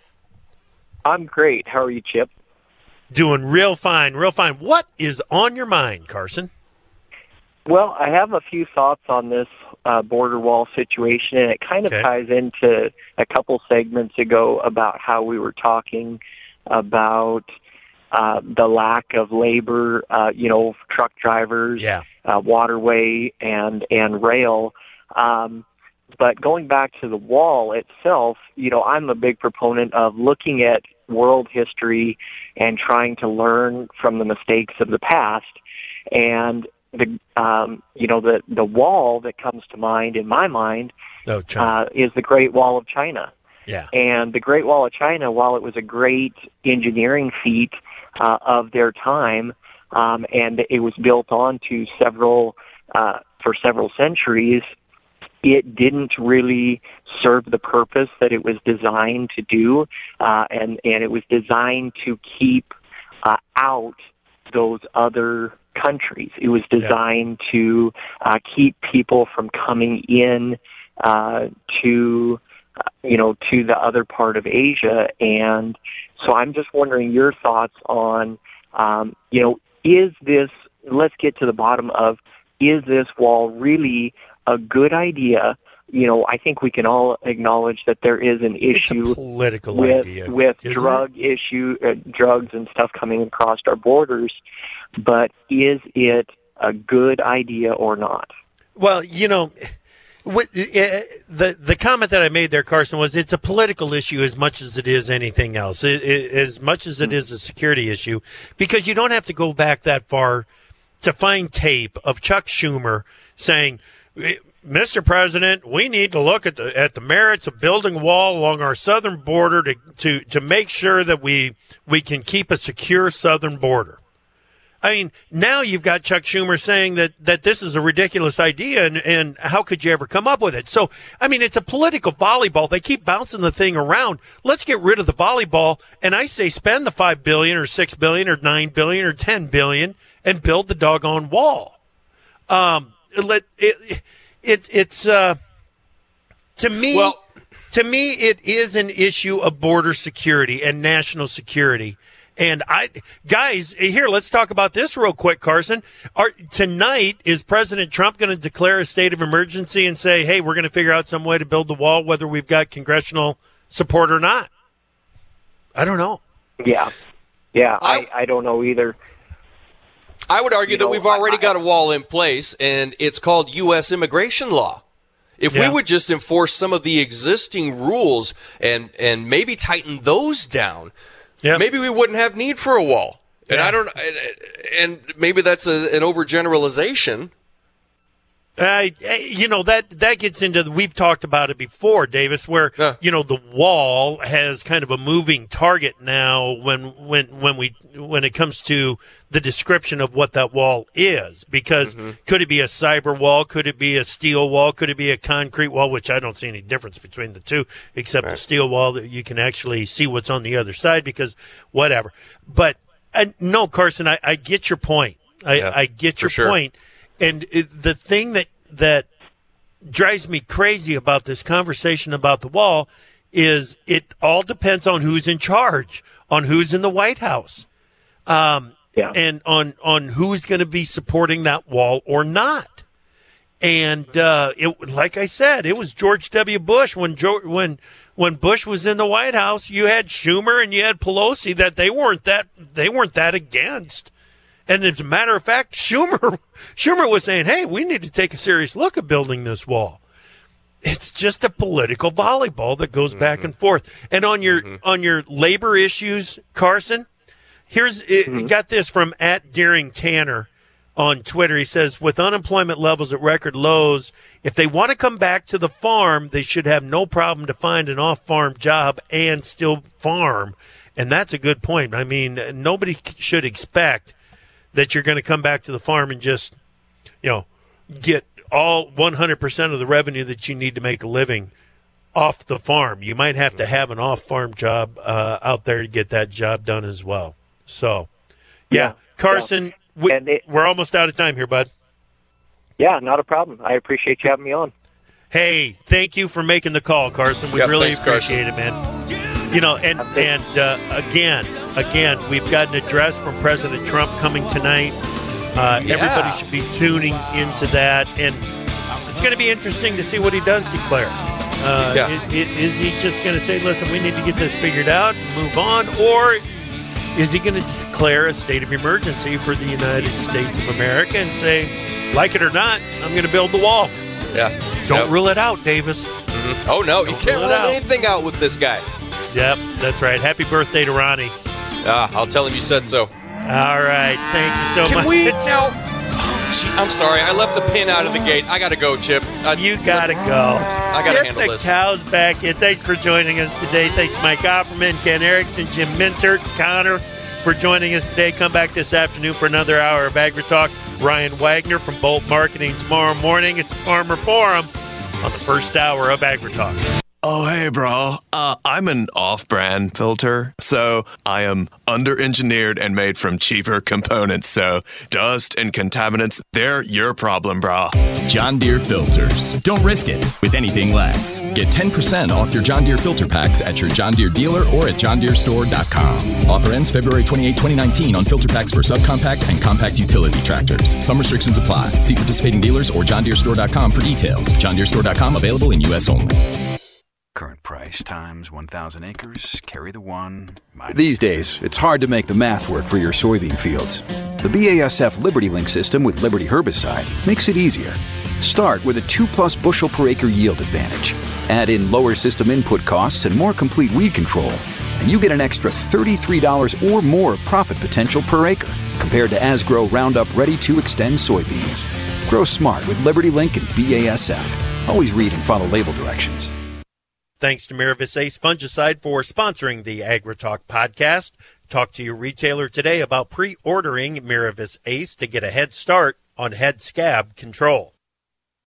I'm great. How are you, Chip? Doing real fine, real fine. What is on your mind, Carson? Well, I have a few thoughts on this uh, border wall situation, and it kind of okay. ties into a couple segments ago about how we were talking about uh, the lack of labor, uh, you know, truck drivers, yeah. uh, waterway, and and rail. Um, but going back to the wall itself, you know, I'm a big proponent of looking at world history and trying to learn from the mistakes of the past. And the um, you know the the wall that comes to mind in my mind oh, uh, is the Great Wall of China. Yeah. And the Great Wall of China, while it was a great engineering feat uh, of their time, um, and it was built onto several uh, for several centuries, it didn't really serve the purpose that it was designed to do, uh, and and it was designed to keep uh, out those other countries. It was designed yeah. to uh, keep people from coming in uh, to, uh, you know, to the other part of Asia. And so I'm just wondering your thoughts on, um, you know, is this, let's get to the bottom of, is this wall really a good idea? You know, I think we can all acknowledge that there is an issue it's a political with, idea, with drug it? issue, uh, drugs and stuff coming across our borders. But is it a good idea or not? Well, you know, what, uh, the the comment that I made there, Carson, was it's a political issue as much as it is anything else, it, it, as much as it is a security issue, because you don't have to go back that far to find tape of Chuck Schumer saying, Mister President, we need to look at the at the merits of building a wall along our southern border to to, to make sure that we we can keep a secure southern border. I mean, now you've got Chuck Schumer saying that, that this is a ridiculous idea, and, and how could you ever come up with it? So, I mean, it's a political volleyball. They keep bouncing the thing around. Let's get rid of the volleyball, and I say spend the five billion dollars or six billion dollars or nine billion dollars or ten billion dollars and build the doggone wall. Um, let it, it it's uh, to me, well, to me, it is an issue of border security and national security. And I, guys, here, let's talk about this real quick, Carson. Are, tonight, is President Trump going to declare a state of emergency and say, hey, we're going to figure out some way to build the wall, whether we've got congressional support or not? I don't know. Yeah. Yeah, I, I don't know either. I would argue You that know, we've already I- got a wall in place, and it's called U S immigration law. If Yeah. we would just enforce some of the existing rules and, and maybe tighten those down, Yep. maybe we wouldn't have need for a wall. And Yeah. I don't, and maybe that's a, an overgeneralization. Uh, you know, that that gets into the, we've talked about it before, Davis, where Yeah. you know the wall has kind of a moving target now when when when we when it comes to the description of what that wall is, because Mm-hmm. could it be a cyber wall, could it be a steel wall, could it be a concrete wall, which I don't see any difference between the two except the steel wall that you can actually see what's on the other side, because whatever. But uh, no, Carson, I, I get your point. I, Yeah, I get for your sure. point. And it, the thing that that drives me crazy about this conversation about the wall is it all depends on who's in charge, on who's in the White House, um, Yeah. and on on who's going to be supporting that wall or not. And uh, it, like I said, it was George W. Bush when George, when when Bush was in the White House. You had Schumer and you had Pelosi that they weren't that they weren't that against. And as a matter of fact, Schumer Schumer was saying, hey, we need to take a serious look at building this wall. It's just a political volleyball that goes mm-hmm. back and forth. And on your mm-hmm. on your labor issues, Carson, here's mm-hmm. it, got this from at Deering Tanner on Twitter. He says, with unemployment levels at record lows, if they want to come back to the farm, they should have no problem to find an off-farm job and still farm. And that's a good point. I mean, nobody should expect that you're going to come back to the farm and just, you know, get all one hundred percent of the revenue that you need to make a living off the farm. You might have to have an off-farm job uh, out there to get that job done as well. So, yeah, Yeah, Carson, yeah. We, And it- we're almost out of time here, bud. Yeah, not a problem. I appreciate you having me on. Hey, thank you for making the call, Carson. We Yep, really thanks, Carson. appreciate it, man. You know, and and uh, again, again, we've got an address from President Trump coming tonight. Uh, Yeah. Everybody should be tuning into that, and it's going to be interesting to see what he does declare. Uh, Yeah. i- i- is he just going to say, "Listen, we need to get this figured out and move on," or is he going to declare a state of emergency for the United States of America and say, "Like it or not, I'm going to build the wall"? Yeah. Don't Yep. rule it out, Davis. Mhm. Oh, no, you Don't can't rule rule it out. anything out with this guy. Yep, that's right. Happy birthday to Ronnie. Ah, I'll tell him you said so. All right. Thank you so Can much. we now? Gee, I'm sorry. I left the pin out of the gate. I got to go, Chip. Uh, you got to go. I got to handle the this. Cows back in. Thanks for joining us today. Thanks, Mike Opperman, Ken Erickson, Jim Mintert, Connor, for joining us today. Come back this afternoon for another hour of Agri Talk. Ryan Wagner from Bolt Marketing tomorrow morning. It's Farmer Forum on the first hour of Agri Talk. Oh, hey, bro. Uh, I'm an off-brand filter, so I am under-engineered and made from cheaper components, so dust and contaminants, they're your problem, bro. John Deere filters. Don't risk it with anything less. Get ten percent off your John Deere filter packs at your John Deere dealer or at john deere store dot com. Offer ends February twenty-eighth, twenty nineteen on filter packs for subcompact and compact utility tractors. Some restrictions apply. See participating dealers or john deere store dot com for details. john deere store dot com available in U S only. Current price times one thousand acres, carry the one. Minus These days, it's hard to make the math work for your soybean fields. The B A S F LibertyLink system with Liberty herbicide makes it easier. Start with a two plus bushel per acre yield advantage. Add in lower system input costs and more complete weed control, and you get an extra thirty-three dollars or more of profit potential per acre compared to Asgrow Roundup Ready to Extend soybeans. Grow smart with LibertyLink and B A S F. Always read and follow label directions. Thanks to Miravis Ace Fungicide for sponsoring the AgriTalk podcast. Talk to your retailer today about pre-ordering Miravis Ace to get a head start on head scab control.